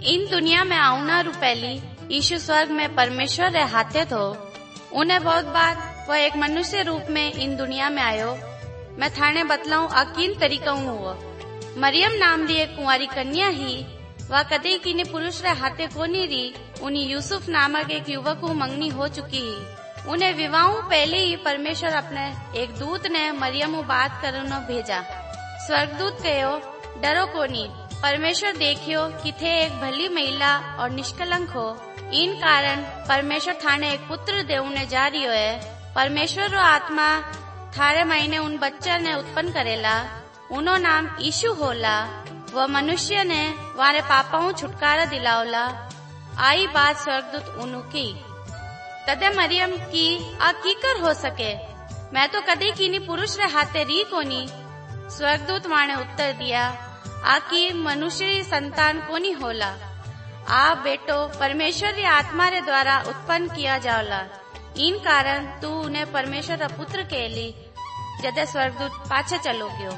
इन दुनिया में आउना रू पहली यीशु स्वर्ग में परमेश्वर रे हाथे थो। उन्हें बहुत बाद वह एक मनुष्य रूप में इन दुनिया में आयो। मैं थाने बतलाऊं अकीन तरीका हुआ। मरियम नाम री एक कुंवारी कन्या ही वह कदे किने पुरुष रे हाथे कोनी री। उन्हीं यूसुफ नामक एक युवक को मंगनी हो चुकी ही। उन्हें विवाह पहले ही परमेश्वर अपने एक दूत ने मरियम को बात करने भेजा। स्वर्गदूत कहो, डरो कोनी, परमेश्वर देखियो कि थे एक भली महिला और निष्कलंक हो। इन कारण परमेश्वर थाने एक पुत्र देवने जा रही है। परमेश्वर रो आत्मा थारे महीने उन बच्चा ने उत्पन्न करेला। उनो नाम यीशु होला। वह मनुष्य ने वारे पापाओं छुटकारा दिलावला। आई बात स्वर्गदूत उनु की। तदे मरियम की कीकर हो सके, मैं तो कदे कीनी पुरुष रे हाथे री कोनी। स्वर्गदूत वाणे उत्तर दिया, आकी मनुष्य री संतान कोनी होला। आ बेटो परमेश्वर री आत्मा रे द्वारा उत्पन्न किया जावला। इन कारण तू उन्हें परमेश्वर रा पुत्र कहली। जदे स्वर्गदूत पाछे चलो गयो।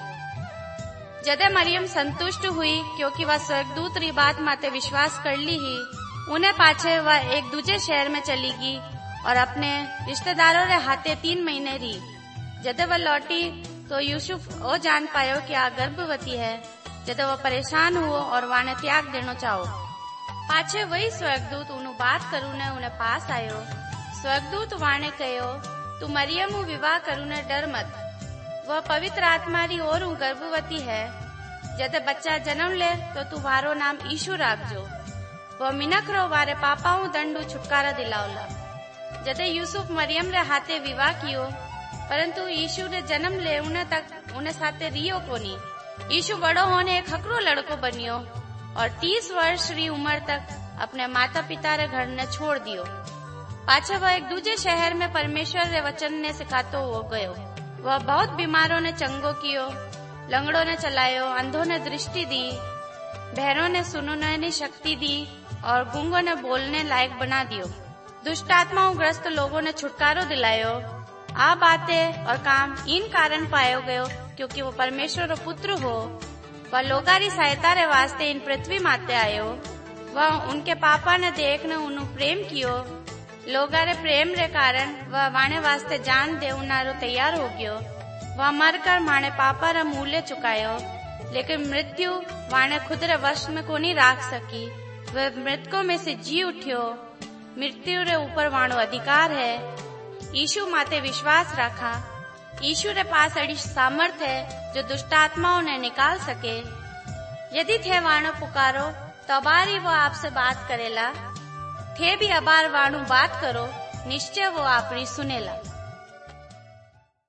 जदे मरियम संतुष्ट हुई क्योंकि वह स्वर्गदूत री बात माते विश्वास कर ली ही। उन्हें पाछे वह एक दूजे शहर में चली गई और अपने रिश्तेदारों रे हाथे 3 महीने रही। जदे वह लौटी तो यूसुफ ओ जान पायो कि आ गर्भवती है। जदे वह परेशान हुओ और वाने त्याग देनो चाहो। पाछे वही स्वर्गदूत उन्हें बात करूने उन्हें पास आयो। स्वर्गदूत वाणे कहो, तू मरियम हूँ विवाह करूने डर मत। वह पवित्र आत्मा री ओर गर्भवती है। जदे बच्चा जन्म ले तो तू वारो नाम यीशु राखजो। वह मिनख रो वारे पापाओं दंडू छुटकारा दिलावला। जदे यूसुफ मरियम रे हाथे विवाह कियो, परंतु यीशु रे जन्म ले उन्हें तक उन्हें साथे रियो कोनी। यीशु बड़ो होने एक हकरो लड़को बनियो और 30 वर्ष री उम्र तक अपने माता पिता रे घर ने छोड़ दियो। पाछे वह एक दूजे शहर में परमेश्वर रे वचन ने सिखातो हो गयो। वह बहुत बीमारों ने चंगो कियो, लंगड़ों ने चलायो, अंधों ने दृष्टि दी, बहरों ने सुनने की शक्ति दी और गूंगों ने बोलने लायक बना दियो। दुष्ट आत्माओं ग्रस्त लोगों ने छुटकारो दिलायो। आ बातें और काम इन कारण पायो गयो क्योंकि वो परमेश्वर रो पुत्र हो। वह लोगारी सहायता रे वास्ते इन पृथ्वी माते आयो। वह उनके पापा ने देखने उन्हें प्रेम कियो। लोगारे प्रेम रे कारण वह वाणे वास्ते जान देवनारो तैयार हो गयो। वह मरकर माने पापा रा मूल्य चुकायो, लेकिन मृत्यु वाणे खुद रे वश में कोनी राख सकी। वह मृतकों में से जी उठ्यो। मृत्यु रे ऊपर वाणो अधिकार है। यीशु माते विश्वास रखा। यीशु रे पास अड़ी सामर्थ है जो दुष्ट आत्माओं ने निकाल सके। यदि थे वाणो पुकारो तो अबारी वो आपसे बात करेला। थे भी अबार वाणु बात करो, निश्चय वो आपरी सुनेला।